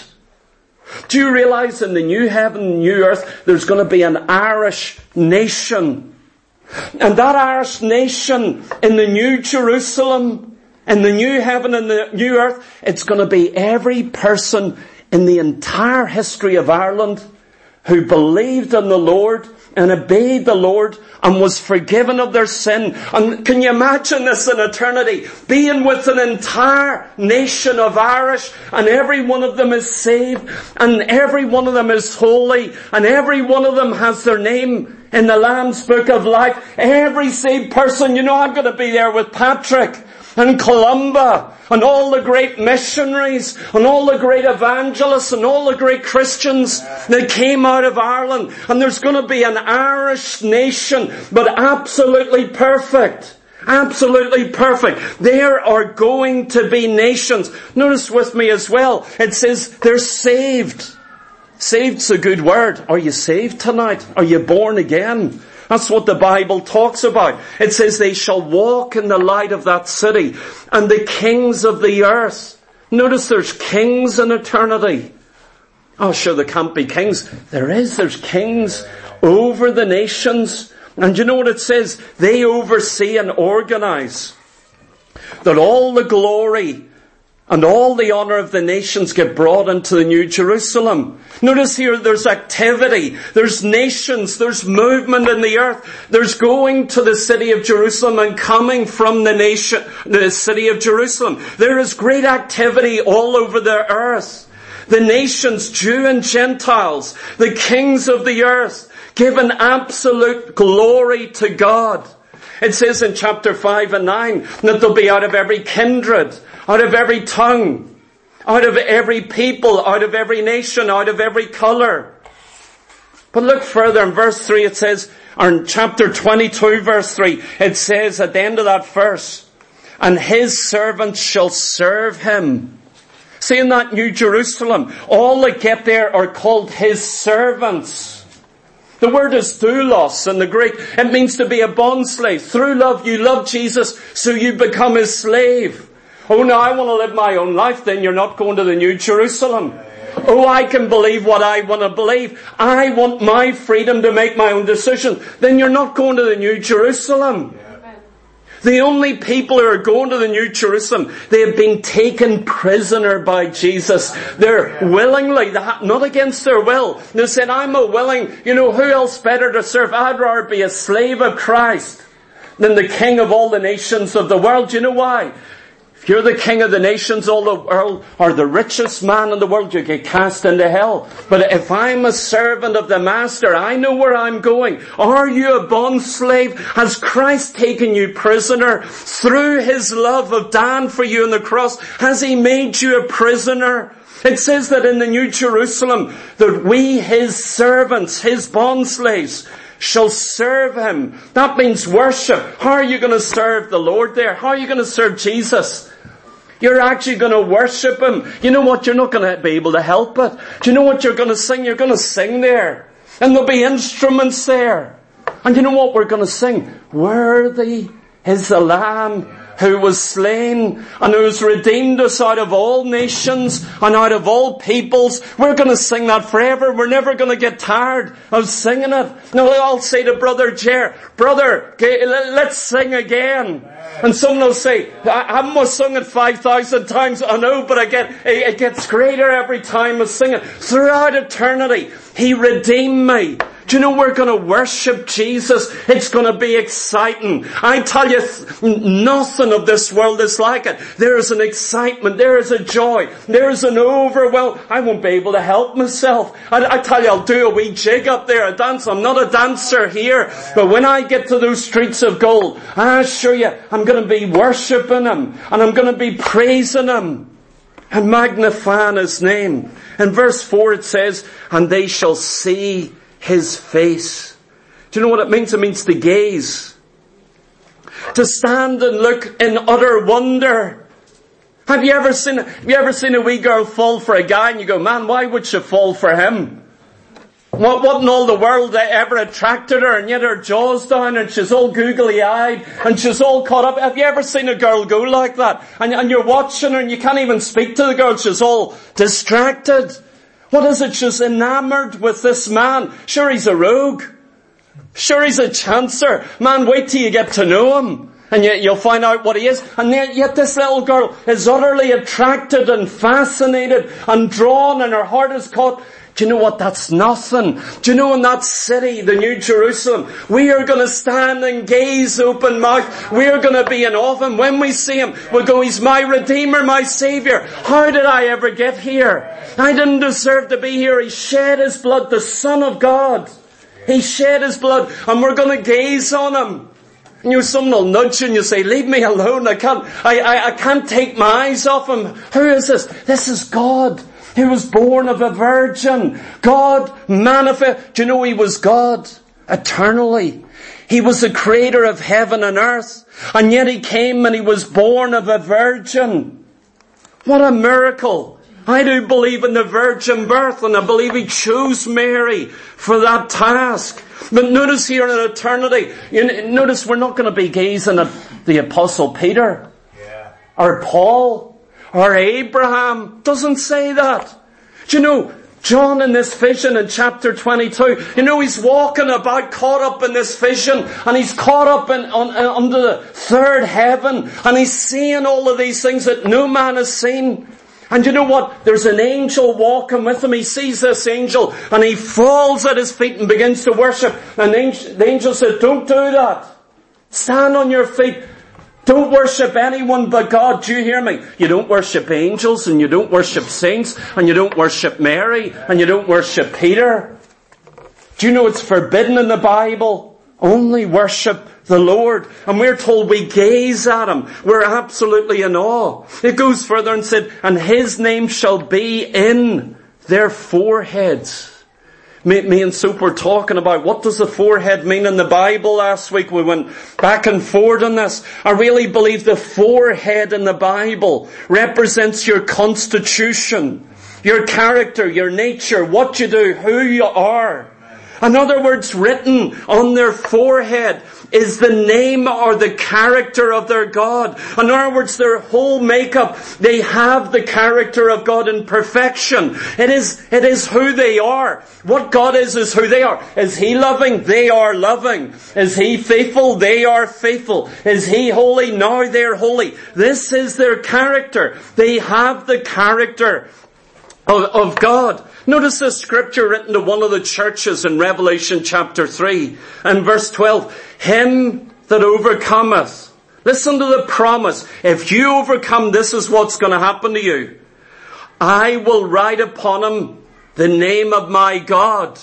Do you realize in the new heaven and new earth, there's going to be an Irish nation? And that Irish nation in the New Jerusalem, in the new heaven and the new earth, it's going to be every person in the entire history of Ireland who believed in the Lord and obeyed the Lord and was forgiven of their sin. And can you imagine this in eternity? Being with an entire nation of Irish, and every one of them is saved, and every one of them is holy, and every one of them has their name in the Lamb's Book of Life. Every saved person, you know, I'm going to be there with Patrick and Columba and all the great missionaries and all the great evangelists and all the great Christians that came out of Ireland. And there's going to be an Irish nation, but absolutely perfect. Absolutely perfect. There are going to be nations. Notice with me as well, it says they're saved. Saved's a good word. Are you saved tonight? Are you born again? That's what the Bible talks about. It says they shall walk in the light of that city, and the kings of the earth. Notice there's kings in eternity. Oh, sure, there can't be kings. There's kings over the nations. And you know what it says? They oversee and organize that all the glory and all the honor of the nations get brought into the New Jerusalem. Notice here there's activity, there's nations, there's movement in the earth. There's going to the city of Jerusalem and coming from the city of Jerusalem. There is great activity all over the earth. The nations, Jew and Gentiles, the kings of the earth, give an absolute glory to God. It says in chapter 5 and 9 that they'll be out of every kindred, out of every tongue, out of every people, out of every nation, out of every colour. But look further in verse 3, it says, or in chapter 22 verse 3, it says at the end of that verse, and his servants shall serve him. See, in that New Jerusalem, all that get there are called his servants. The word is doulos in the Greek. It means to be a bondslave. Through love, you love Jesus, so you become his slave. Oh, now I want to live my own life. Then you're not going to the New Jerusalem. Oh, I can believe what I want to believe. I want my freedom to make my own decision. Then you're not going to the New Jerusalem. The only people who are going to the New Jerusalem, they have been taken prisoner by Jesus. They're willingly, not against their will. They said, I'm a willing, who else better to serve? I'd rather be a slave of Christ than the king of all the nations of the world. Do you know why? If you're the king of the nations, all the world, or the richest man in the world, you get cast into hell. But if I'm a servant of the master, I know where I'm going. Are you a bond slave? Has Christ taken you prisoner? Through his love of dying for you on the cross, has he made you a prisoner? It says that in the New Jerusalem, that we, his servants, his bond slaves, shall serve him. That means worship. How are you going to serve the Lord there? How are you going to serve Jesus? You're actually going to worship him. You know what? You're not going to be able to help it. Do you know what you're going to sing? You're going to sing there. And there'll be instruments there. And you know what we're going to sing? Worthy is the Lamb who was slain and who has redeemed us out of all nations and out of all peoples. We're going to sing that forever. We're never going to get tired of singing it. No, I'll say to Brother Jer, brother, let's sing again. And someone will say, I haven't sung it 5,000 times. I know, but it gets greater every time I sing it. Throughout eternity, he redeemed me. Do you know we're going to worship Jesus? It's going to be exciting. I tell you, nothing of this world is like it. There is an excitement. There is a joy. There is an overwhelm. I won't be able to help myself. I tell you, I'll do a wee jig up there, a dance. I'm not a dancer here. But when I get to those streets of gold, I assure you, I'm going to be worshipping him. And I'm going to be praising him and magnifying his name. In verse 4 it says, and they shall see his face. Do you know what it means? It means to gaze. To stand and look in utter wonder. Have you ever seen a wee girl fall for a guy and you go, man, why would she fall for him? What in all the world ever attracted her, and yet her jaw's down and she's all googly-eyed and she's all caught up. Have you ever seen a girl go like that? And you're watching her and you can't even speak to the girl. She's all distracted. What is it? She's enamored with this man. Sure, he's a rogue. Sure, he's a chancer. Man, wait till you get to know him. And you'll find out what he is. And yet this little girl is utterly attracted and fascinated and drawn, and her heart is caught. Do you know what? That's nothing. Do you know, in that city, the New Jerusalem, we are going to stand and gaze open mouth. We are going to be in awe of him. When we see him, we'll go, he's my Redeemer, my Saviour. How did I ever get here? I didn't deserve to be here. He shed his blood, the Son of God. He shed his blood, and we're going to gaze on him. And someone will nudge you and you say, leave me alone. I can't take my eyes off him. Who is this? This is God. He was born of a virgin. God manifest. Do you know he was God eternally? He was the creator of heaven and earth. And yet he came and he was born of a virgin. What a miracle. I do believe in the virgin birth, and I believe he chose Mary for that task. But notice here in eternity, notice we're not going to be gazing at the Apostle Peter or Paul or Abraham. Doesn't say that. Do you know, John in this vision in chapter 22, he's walking about caught up in this vision, and he's caught up under the third heaven, and he's seeing all of these things that no man has seen. And you know what? There's an angel walking with him. He sees this angel and he falls at his feet and begins to worship. And the angel said, don't do that. Stand on your feet. Don't worship anyone but God. Do you hear me? You don't worship angels, and you don't worship saints, and you don't worship Mary, and you don't worship Peter. Do you know it's forbidden in the Bible? Only worship the Lord. And we're told we gaze at him. We're absolutely in awe. It goes further and said, and his name shall be in their foreheads. Me and Soap were talking about what does the forehead mean in the Bible last week. We went back and forth on this. I really believe the forehead in the Bible represents your constitution, your character, your nature, what you do, who you are. In other words, written on their forehead is the name or the character of their God. In other words, their whole makeup, they have the character of God in perfection. It is who they are. What God is who they are. Is He loving? They are loving. Is He faithful? They are faithful. Is He holy? Now they're holy. This is their character. They have the character of God. Notice the scripture written to one of the churches in Revelation chapter 3 and verse 12. Him that overcometh. Listen to the promise. If you overcome, this is what's going to happen to you. I will write upon him the name of my God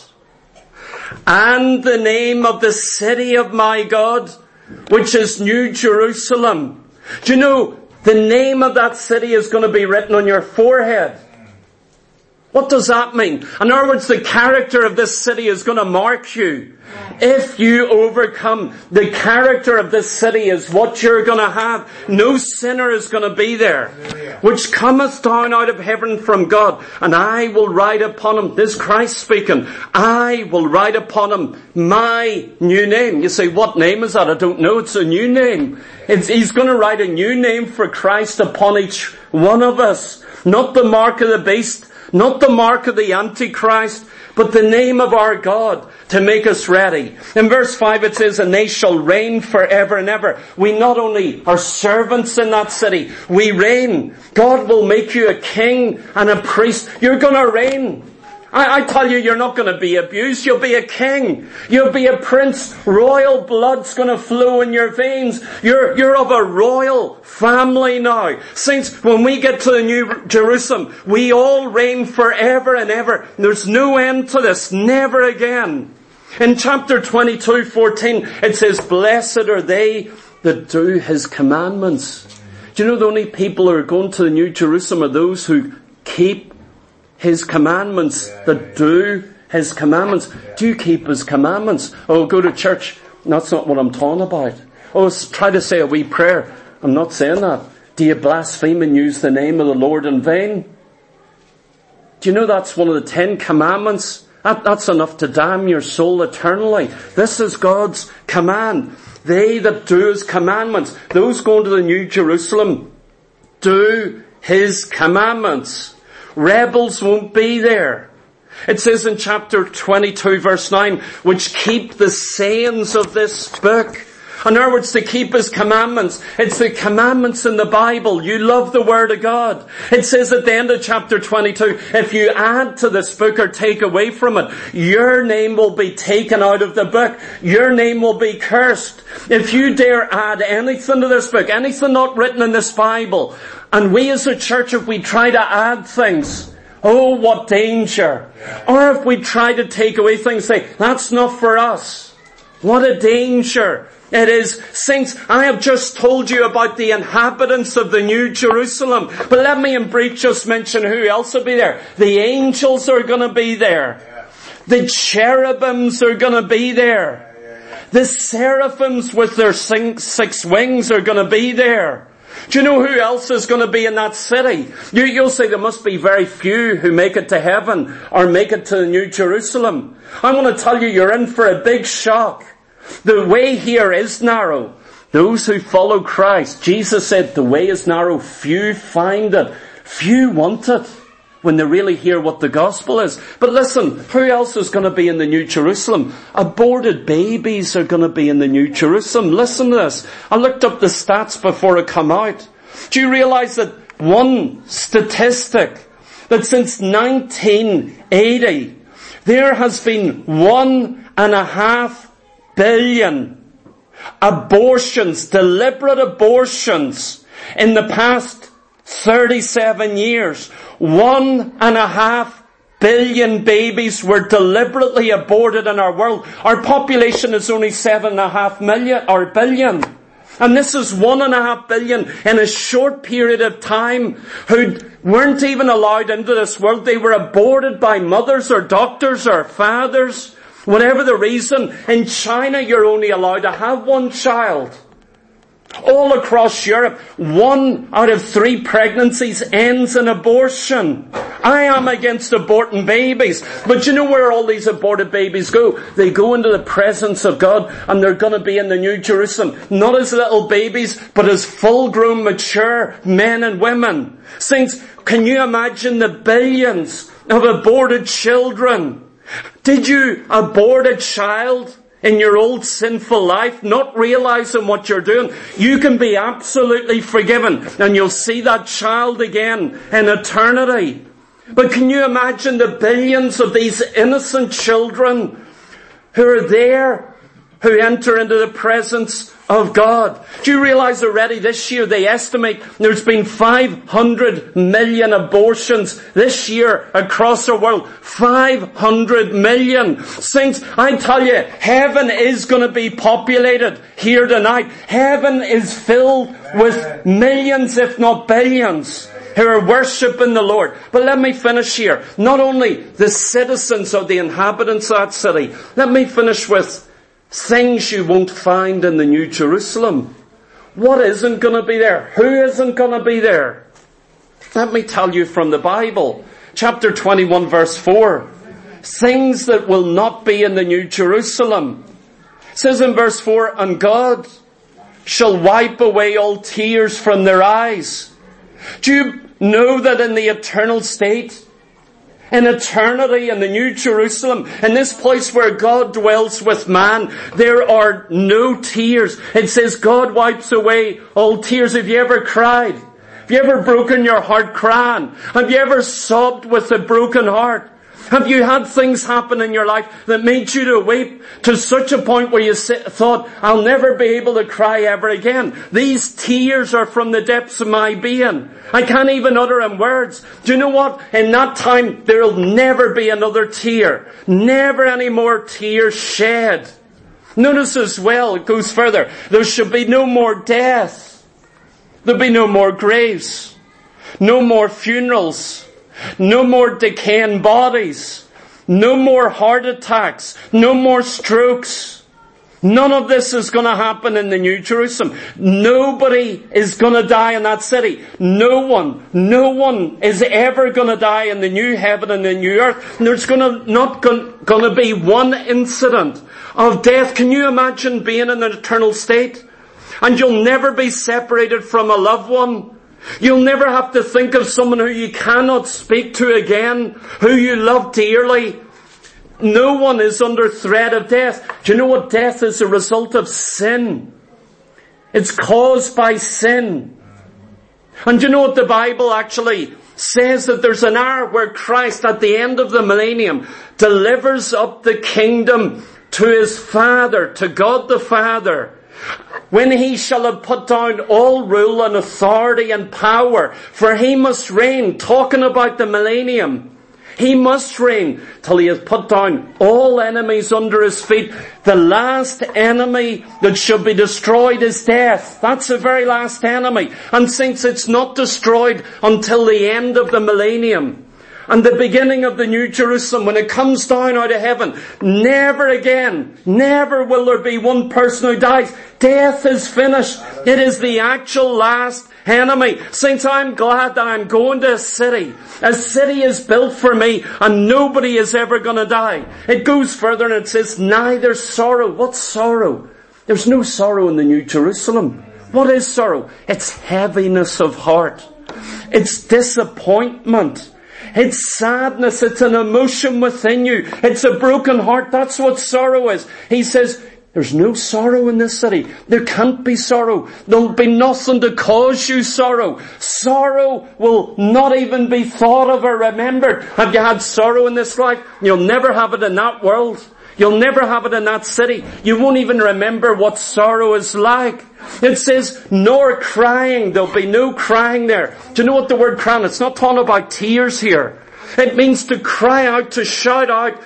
and the name of the city of my God, which is New Jerusalem. Do you know, the name of that city is going to be written on your forehead. What does that mean? In other words, the character of this city is going to mark you. If you overcome, the character of this city is what you're going to have. No sinner is going to be there. Which cometh down out of heaven from God. And I will write upon him, this Christ speaking, I will write upon him my new name. You say, what name is that? I don't know. It's a new name. He's going to write a new name for Christ upon each one of us. Not the mark of the beast. Not the mark of the Antichrist, but the name of our God to make us ready. In verse 5 it says, and they shall reign forever and ever. We not only are servants in that city, we reign. God will make you a king and a priest. You're going to reign. I tell you, you're not going to be abused. You'll be a king. You'll be a prince. Royal blood's going to flow in your veins. You're of a royal family now. Saints, when we get to the New Jerusalem, we all reign forever and ever. There's no end to this. Never again. In chapter 22:14, it says, blessed are they that do His commandments. Do you know the only people who are going to the New Jerusalem are those who keep His commandments, that do His commandments. Do you keep His commandments? Oh, go to church. That's not what I'm talking about. Oh, try to say a wee prayer. I'm not saying that. Do you blaspheme and use the name of the Lord in vain? Do you know that's one of the 10 commandments? That's enough to damn your soul eternally. This is God's command. They that do His commandments, those going to the New Jerusalem, do His commandments. Rebels won't be there. It says in chapter 22 verse 9, which keep the sayings of this book. In other words, to keep His commandments. It's the commandments in the Bible. You love the Word of God. It says at the end of chapter 22, if you add to this book or take away from it, your name will be taken out of the book. Your name will be cursed. If you dare add anything to this book, anything not written in this Bible, and we as a church, if we try to add things, oh, what danger. Or if we try to take away things, say, that's not for us. What a danger it is. Saints, I have just told you about the inhabitants of the New Jerusalem. But let me in brief just mention who else will be there. The angels are going to be there. The cherubims are going to be there. The seraphims with their 6 wings are going to be there. Do you know who else is going to be in that city? You'll say there must be very few who make it to heaven or make it to the New Jerusalem. I want to tell you, you're in for a big shock. The way here is narrow. Those who follow Christ, Jesus said the way is narrow, few find it. Few want it when they really hear what the gospel is. But listen, who else is going to be in the New Jerusalem? Aborted babies are going to be in the New Jerusalem. Listen to this. I looked up the stats before it come out. Do you realize that one statistic, that since 1980, there has been 1.5 billion abortions, deliberate abortions in the past 37 years. 1.5 billion babies were deliberately aborted in our world. Our population is only 7.5 million or billion. And this is 1.5 billion in a short period of time who weren't even allowed into this world. They were aborted by mothers or doctors or fathers. Whatever the reason, in China you're only allowed to have one child. All across Europe, 1 out of 3 pregnancies ends in abortion. I am against aborting babies. But you know where all these aborted babies go? They go into the presence of God, and they're going to be in the New Jerusalem. Not as little babies, but as full-grown, mature men and women. Saints, can you imagine the billions of aborted children? Did you abort a child in your old sinful life, not realizing what you're doing? You can be absolutely forgiven, and you'll see that child again in eternity. But can you imagine the billions of these innocent children who are there, who enter into the presence of God? Do you realize already this year they estimate there's been 500 million abortions this year across the world? 500 million. Saints, I tell you, heaven is going to be populated here tonight. Heaven is filled with millions, if not billions, who are worshipping the Lord. But let me finish here. Not only the citizens or the inhabitants of that city. Let me finish with things you won't find in the New Jerusalem. What isn't going to be there? Who isn't going to be there? Let me tell you from the Bible. Chapter 21 verse 4. Things that will not be in the New Jerusalem. It says in verse 4, and God shall wipe away all tears from their eyes. Do you know that in the eternal state, in eternity, in the New Jerusalem, in this place where God dwells with man, there are no tears. It says God wipes away all tears. Have you ever cried? Have you ever broken your heart crying? Have you ever sobbed with a broken heart? Have you had things happen in your life that made you to weep to such a point where you thought, I'll never be able to cry ever again? These tears are from the depths of my being. I can't even utter in words. Do you know what? In that time, there'll never be another tear. Never any more tears shed. Notice as well, it goes further. There shall be no more death. There'll be no more graves. No more funerals. No more decaying bodies. No more heart attacks. No more strokes. None of this is going to happen in the New Jerusalem. Nobody is going to die in that city. No one is ever going to die in the new heaven and the new earth. And there's not going to be one incident of death. Can you imagine being in an eternal state? And you'll never be separated from a loved one. You'll never have to think of someone who you cannot speak to again, who you love dearly. No one is under threat of death. Do you know what death is? A result of sin. It's caused by sin. And do you know what the Bible actually says? That there's an hour where Christ, at the end of the millennium, delivers up the kingdom to his Father, to God the Father. When he shall have put down all rule and authority and power, for he must reign, talking about the millennium. He must reign till he has put down all enemies under his feet. The last enemy that shall be destroyed is death. That's the very last enemy. And since it's not destroyed until the end of the millennium, and the beginning of the New Jerusalem, when it comes down out of heaven, never again, never will there be one person who dies. Death is finished. It is the actual last enemy. Saints, I'm glad that I'm going to a city. A city is built for me, and nobody is ever going to die. It goes further and it says, neither sorrow. What's sorrow? There's no sorrow in the New Jerusalem. What is sorrow? It's heaviness of heart. It's disappointment. It's sadness. It's an emotion within you. It's a broken heart. That's what sorrow is. He says, there's no sorrow in this city. There can't be sorrow. There'll be nothing to cause you sorrow. Sorrow will not even be thought of or remembered. Have you had sorrow in this life? You'll never have it in that world. You'll never have it in that city. You won't even remember what sorrow is like. It says, nor crying. There'll be no crying there. Do you know what the word crying? It's not talking about tears here. It means to cry out, to shout out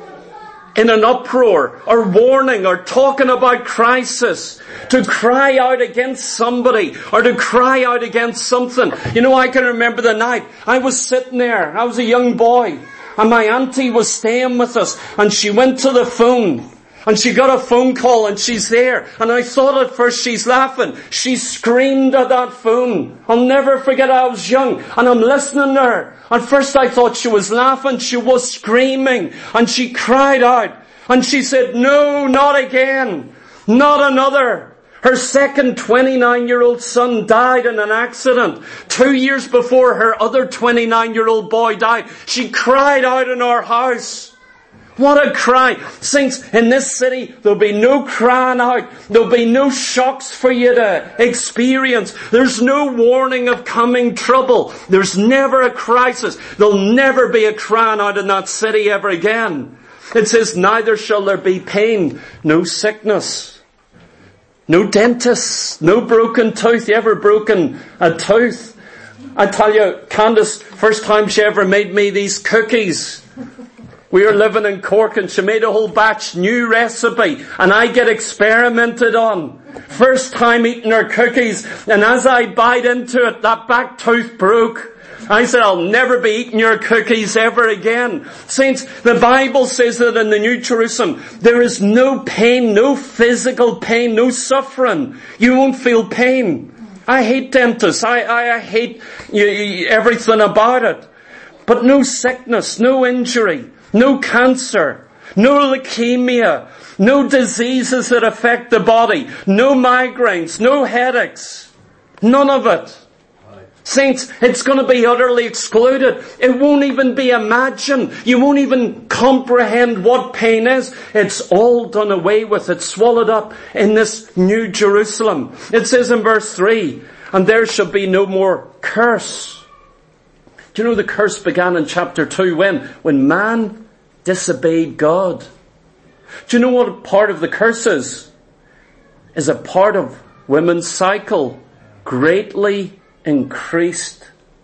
in an uproar, or warning, or talking about crisis. To cry out against somebody, or to cry out against something. You know, I can remember the night I was sitting there. I was a young boy. And my auntie was staying with us, and she went to the phone, And she got a phone call and she's there. And I thought at first she's laughing. She screamed at that phone. I'll never forget, I was young and I'm listening to her. At first I thought she was laughing. She was screaming and she cried out. And she said, no, not again. Not another. Her second 29-year-old son died in an accident. 2 years before her other 29-year-old boy died. She cried out in our house. What a cry. Saints, in this city, there'll be no crying out. There'll be no shocks for you to experience. There's no warning of coming trouble. There's never a crisis. There'll never be a crying out in that city ever again. It says, neither shall there be pain, no sickness, no dentists, no broken tooth. You ever broken a tooth? I tell you, Candace, first time she ever made me these cookies. We were living in Cork and she made a whole batch, new recipe, and I get experimented on. First time eating her cookies, and as I bite into it, that back tooth broke. I said, I'll never be eating your cookies ever again. Saints, the Bible says that in the New Jerusalem, there is no pain, no physical pain, no suffering. You won't feel pain. I hate dentists. I hate everything about it. But no sickness, no injury, no cancer, no leukemia, no diseases that affect the body, no migraines, no headaches. None of it. Saints, it's going to be utterly excluded. It won't even be imagined. You won't even comprehend what pain is. It's all done away with. It's swallowed up in this New Jerusalem. It says in verse 3, and there shall be no more curse. Do you know the curse began in chapter 2 when man disobeyed God? Do you know what part of the curse is? Is a part of women's cycle greatly increased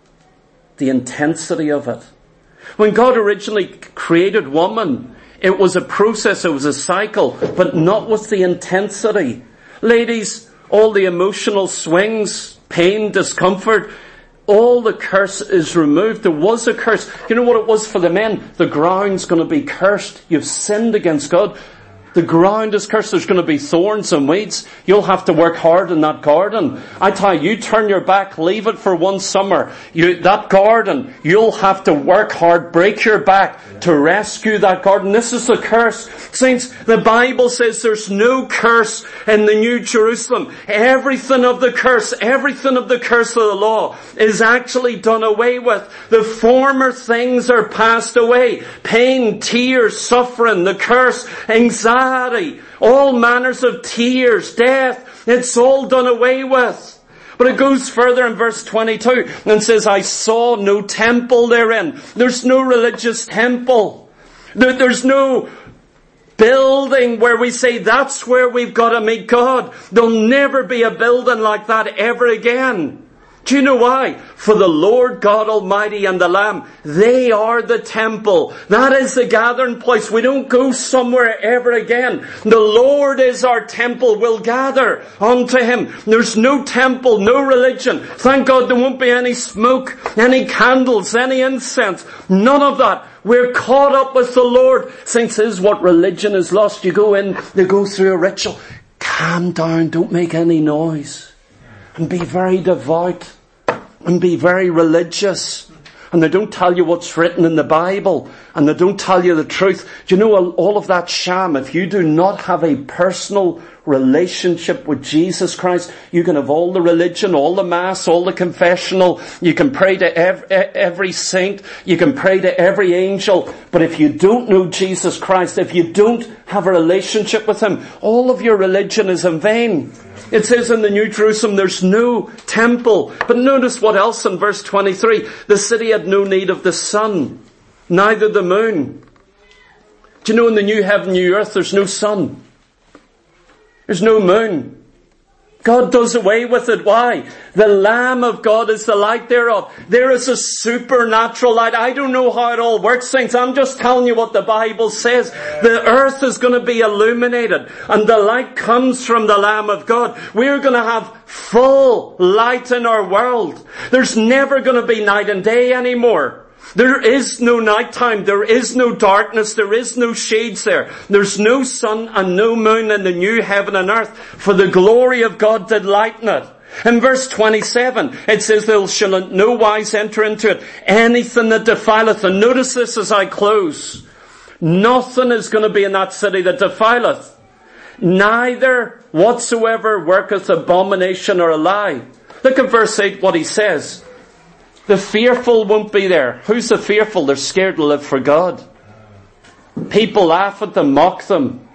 the intensity of it. When God originally created woman, it was a process, it was a cycle, but not with the intensity. Ladies, all the emotional swings, pain, discomfort, all the curse is removed. There was a curse. You know what it was for the men? The ground's going to be cursed. You've sinned against God. The ground is cursed. There's going to be thorns and weeds. You'll have to work hard in that garden. I tell you turn your back, leave it for one summer. That garden, you'll have to work hard, break your back to rescue that garden. This is the curse. Saints, the Bible says there's no curse in the New Jerusalem. Everything of the curse of the law is actually done away with. The former things are passed away. Pain, tears, suffering, the curse, anxiety, all manners of tears, death, it's all done away with. But it goes further in verse 22 and says, I saw no temple therein. There's no religious temple. There's no building where we say that's where we've got to meet God. There'll never be a building like that ever again. Do you know why? For the Lord God Almighty and the Lamb, they are the temple. That is the gathering place. We don't go somewhere ever again. The Lord is our temple. We'll gather unto Him. There's no temple, no religion. Thank God there won't be any smoke, any candles, any incense. None of that. We're caught up with the Lord. Saints, this is what religion is lost. You go in, you go through a ritual. Calm down, don't make any noise. And be very devout. And be very religious. And they don't tell you what's written in the Bible. And they don't tell you the truth. Do you know all of that sham? If you do not have a personal relationship with Jesus Christ, you can have all the religion, all the mass, all the confessional. You can pray to every saint. You can pray to every angel. But if you don't know Jesus Christ, if you don't have a relationship with Him, all of your religion is in vain. It says in the New Jerusalem there's no temple. But notice what else in verse 23. The city had no need of the sun, neither the moon. Do you know in the new heaven, new earth, there's no sun. There's no moon. God does away with it. Why? The Lamb of God is the light thereof. There is a supernatural light. I don't know how it all works, saints. I'm just telling you what the Bible says. The earth is going to be illuminated, and the light comes from the Lamb of God. We're going to have full light in our world. There's never going to be night and day anymore. There is no nighttime. There is no darkness. There is no shades there. There's no sun and no moon in the new heaven and earth, for the glory of God did lighten it. In verse 27, it says, there shall in no wise enter into it anything that defileth. And notice this as I close. Nothing is going to be in that city that defileth. Neither whatsoever worketh abomination or a lie. Look at verse 8, what he says. The fearful won't be there. Who's the fearful? They're scared to live for God. People laugh at them, mock them.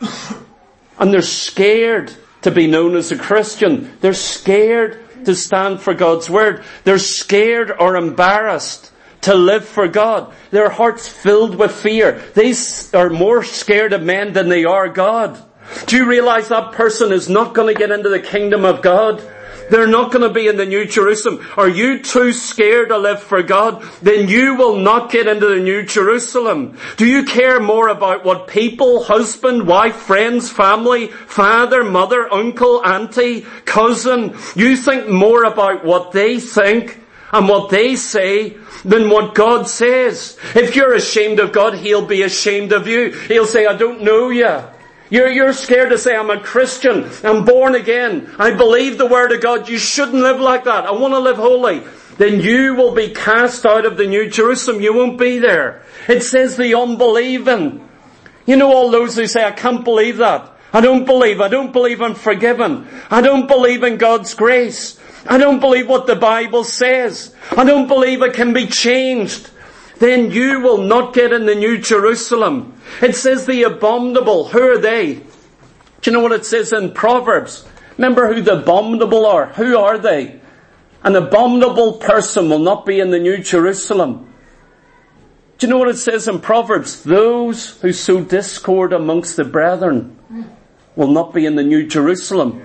And they're scared to be known as a Christian. They're scared to stand for God's word. They're scared or embarrassed to live for God. Their hearts filled with fear. They are more scared of men than they are God. Do you realize that person is not going to get into the kingdom of God? They're not going to be in the New Jerusalem. Are you too scared to live for God? Then you will not get into the New Jerusalem. Do you care more about what people, husband, wife, friends, family, father, mother, uncle, auntie, cousin, you think more about what they think and what they say than what God says? If you're ashamed of God, He'll be ashamed of you. He'll say, I don't know you. You're scared to say, I'm a Christian, I'm born again, I believe the Word of God. You shouldn't live like that. I want to live holy. Then you will be cast out of the New Jerusalem. You won't be there. It says the unbelieving. You know all those who say, I can't believe that. I don't believe I'm forgiven. I don't believe in God's grace. I don't believe what the Bible says. I don't believe it can be changed. Then you will not get in the New Jerusalem. It says the abominable. Who are they? Do you know what it says in Proverbs? Remember who the abominable are. Who are they? An abominable person will not be in the New Jerusalem. Do you know what it says in Proverbs? Those who sow discord amongst the brethren will not be in the New Jerusalem.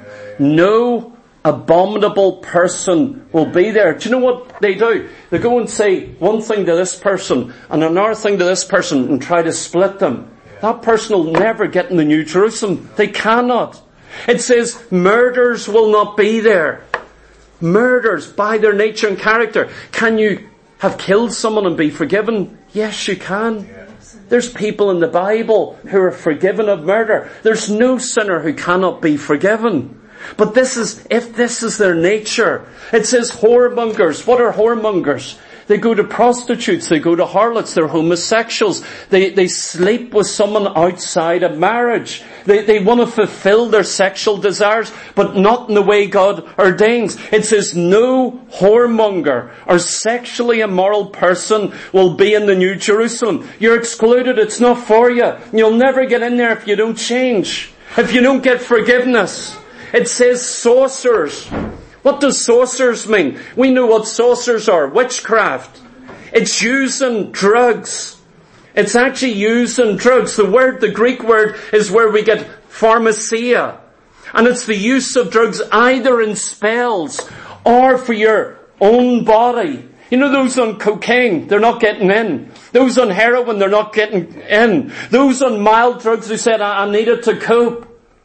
No abominable person will be there. Do you know what they do? They go and say one thing to this person and another thing to this person and try to split them. That person will never get in the New Jerusalem. They cannot. It says murders will not be there. Murders by their nature and character. Can you have killed someone and be forgiven? Yes, you can. There's people in the Bible who are forgiven of murder. There's no sinner who cannot be forgiven. But if this is their nature. It says whoremongers. What are whoremongers? They go to prostitutes, they go to harlots, they're homosexuals, they sleep with someone outside of marriage. They want to fulfill their sexual desires, but not in the way God ordains. It says no whoremonger or sexually immoral person will be in the New Jerusalem. You're excluded, it's not for you. You'll never get in there if you don't change, if you don't get forgiveness. It says sorcerers. What does sorcerers mean? We know what sorcerers are. Witchcraft. It's using drugs. It's actually using drugs. The Greek word is where we get pharmacia. And it's the use of drugs either in spells or for your own body. You know those on cocaine, they're not getting in. Those on heroin, they're not getting in. Those on mild drugs who said, I need it to cope.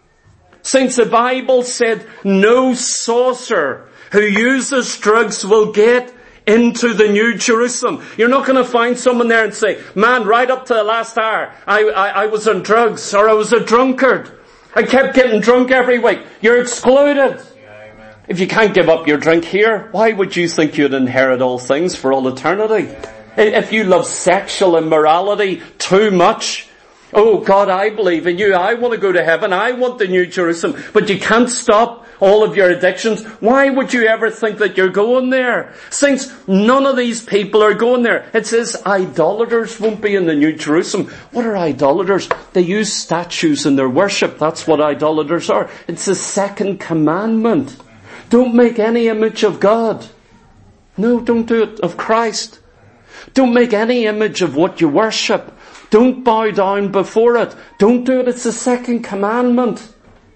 Since the Bible said no sorcerer who uses drugs will get into the New Jerusalem. You're not going to find someone there and say, man, right up to the last hour, I was on drugs or I was a drunkard. I kept getting drunk every week. You're excluded. Yeah, if you can't give up your drink here, why would you think you'd inherit all things for all eternity? Yeah, if you love sexual immorality too much, oh God, I believe in you. I want to go to heaven. I want the New Jerusalem. But you can't stop all of your addictions. Why would you ever think that you're going there? Since none of these people are going there. It says idolaters won't be in the New Jerusalem. What are idolaters? They use statues in their worship. That's what idolaters are. It's the second commandment. Don't make any image of God. No, don't do it. Of Christ. Don't make any image of what you worship. Don't bow down before it. Don't do it. It's the second commandment.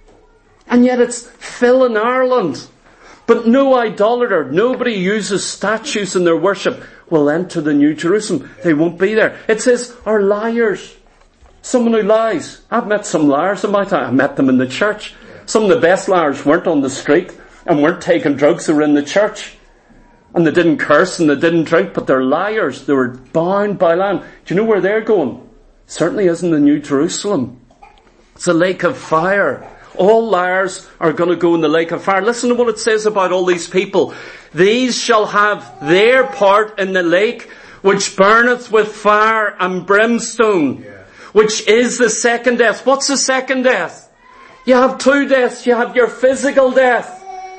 And yet it's Phil in Ireland. But no idolater, nobody uses statues in their worship will enter the New Jerusalem. They won't be there. It says, are liars. Someone who lies. I've met some liars in my time. I met them in the church. Some of the best liars weren't on the street and weren't taking drugs. They were in the church. And they didn't curse and they didn't drink, but they're liars. They were bound by land. Do you know where they're going? Certainly isn't the New Jerusalem. It's a lake of fire. All liars are going to go in the lake of fire. Listen to what it says about all these people. These shall have their part in the lake which burneth with fire and brimstone, which is the second death. What's the second death? You have two deaths. You have your physical death.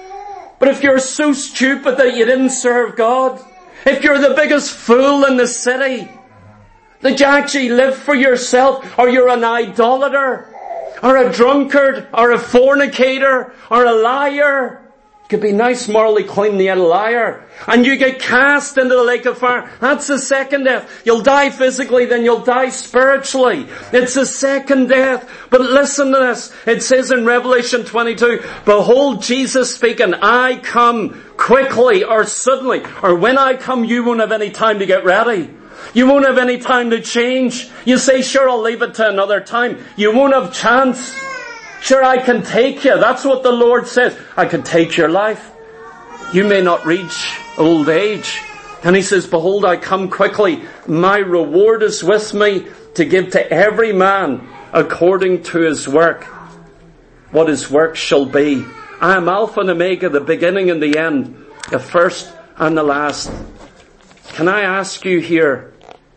But if you're so stupid that you didn't serve God, if you're the biggest fool in the city, that you actually live for yourself, or you're an idolater, or a drunkard, or a fornicator, or a liar, you could be nice, morally clean, yet a liar, and you get cast into the lake of fire. That's the second death. You'll die physically, then you'll die spiritually. It's the second death. But listen to this. It says in Revelation 22, behold, Jesus speaking, I come quickly or suddenly, or when I come, you won't have any time to get ready. You won't have any time to change. You say, sure, I'll leave it to another time. You won't have chance. Sure, I can take you. That's what the Lord says. I can take your life. You may not reach old age. And he says, behold, I come quickly. My reward is with me to give to every man according to his work. What his work shall be. I am Alpha and Omega, the beginning and the end, the first and the last. Can I ask you here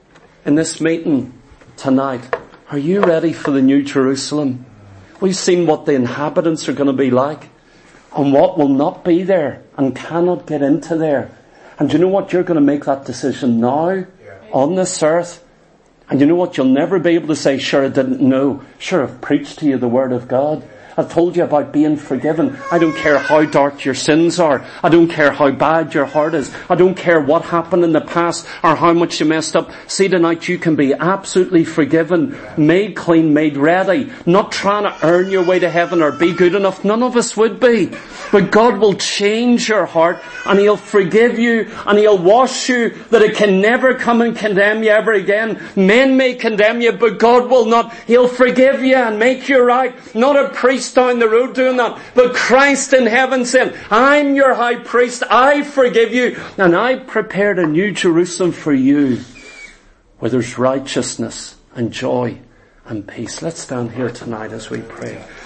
in this meeting tonight, are you ready for the New Jerusalem? We've seen what the inhabitants are going to be like and what will not be there and cannot get into there. And you know what? You're going to make that decision now on this earth. And you know what? You'll never be able to say, sure, I didn't know. Sure, I've preached to you the Word of God. I've told you about being forgiven. I don't care how dark your sins are. I don't care how bad your heart is. I don't care what happened in the past or how much you messed up. See, tonight you can be absolutely forgiven, made clean, made ready. Not trying to earn your way to heaven or be good enough. None of us would be. But God will change your heart and He'll forgive you and He'll wash you that it can never come and condemn you ever again. Men may condemn you, but God will not. He'll forgive you and make you right. Not a priest down the road doing that, but Christ in heaven saying, I'm your high priest, I forgive you, and I prepared a new Jerusalem for you, where there's righteousness and joy and peace. Let's stand here tonight as we pray.